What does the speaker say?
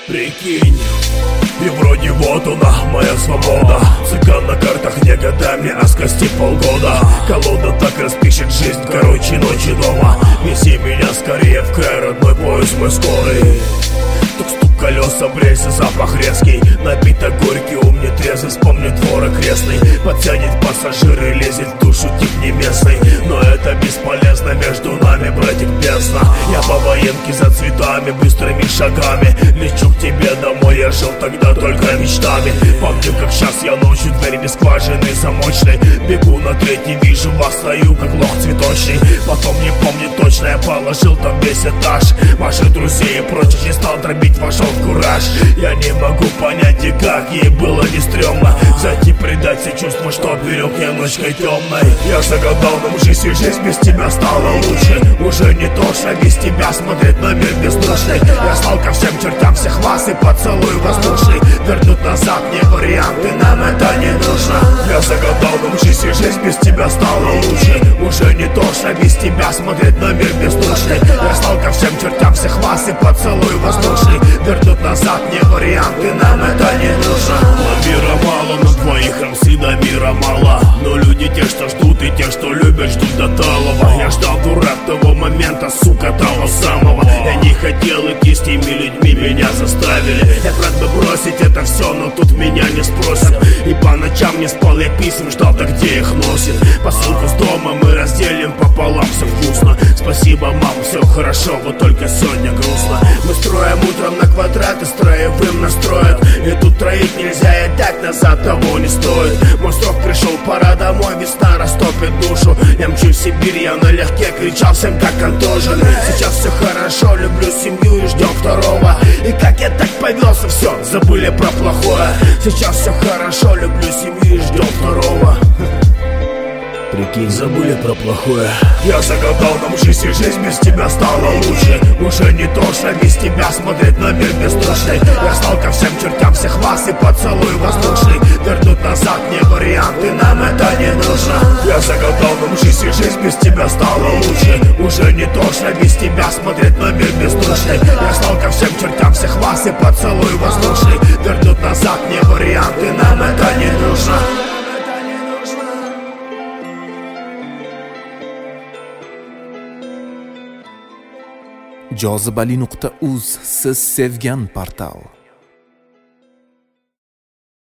Прикинь, и вроде вот она, моя свобода. Цыган на картах не годами, а с кости полгода. Колода так распишет жизнь, короче, ночи дома. Вези меня скорее в край, родной поезд мой скорый. Тук-стук колеса, в рельсы, запах резкий. Напиток горький, ум не трезвый, вспомни двор окрестный. Подтянет пассажиры, лезет в душу тип не местный. Но это бесполезно, между нами, братик, бездна. Я по военке за цветами, быстрыми шагами лечу к тебе домой, я жил тогда только мечтами. Помню, как сейчас я ночью, дверь без скважины замочной. Бегу на третий, вижу вас, стою как лох цветочный. Потом не помню точно, я положил там весь этаж. Ваших друзей и прочих не стал дробить, вошел в кураж. Я не могу понять и как ей было не стрёмно взять и предать все чувства, что берег я ночкой темной. Я загадал нам жизнь, и жизнь без тебя стала лучше. Уже не тошно без тебя смотреть на мир бездушный. Я слал ко всем чертям всех вас и поцелуй воздушный. Вернуть назад не варианты, нам это не нужно. Я загадал нам жизнь, и жизнь без тебя стала лучше. Уже не тошно без тебя смотреть на мир бездушный. Я слал ко всем чертям всех вас и поцелуй воздушный. Вернуть назад не варианты, нам это не нужно. Мира мало, но твоих МС до мира мало. Но люди те, что ждут, и те, что любят, ждут до талого. Я ждал, дурак, того момента, сука, того самого. Я не хотел идти с теми людьми, меня заставили. Я рад бы бросить это все, но тут меня не спросят. И по ночам не спал, я писем ждал, да где их носит. Посылку с дома мы разделим пополам, все вкусно. Спасибо, мам, все хорошо, вот только сегодня грустно. Мы строим утром на квадраты, строевым настроят. И тут троить нельзя, и так назад того не стоит. Мой срок пришел, пора домой, весна растопит душу. Я мчусь в Сибирь, я налегке кричал всем как контуженный. Сейчас все хорошо, люблю семью и ждем второго. И как я так повелся, все, забыли про плохое. Сейчас все хорошо, люблю семью и ждем второго. Прикинь, забыли про плохое. Я загадал нам жизнь, и жизнь без тебя стала лучше. Уже не тошно без тебя смотреть на мир бездушный. Я слал ко всем чертям всех вас и поцелуй воздушный. Вернуть назад не варианты, нам это не нужно. Я загадал нам жизнь, и жизнь без тебя стала лучше. Уже не тошно без тебя смотреть на мир бездушный. Я слал ко всем чертям всех вас и поцелуй воздушный. Вернуть назад не варианты, нам это не нужно. Jozibali.uz siz sevgan portal.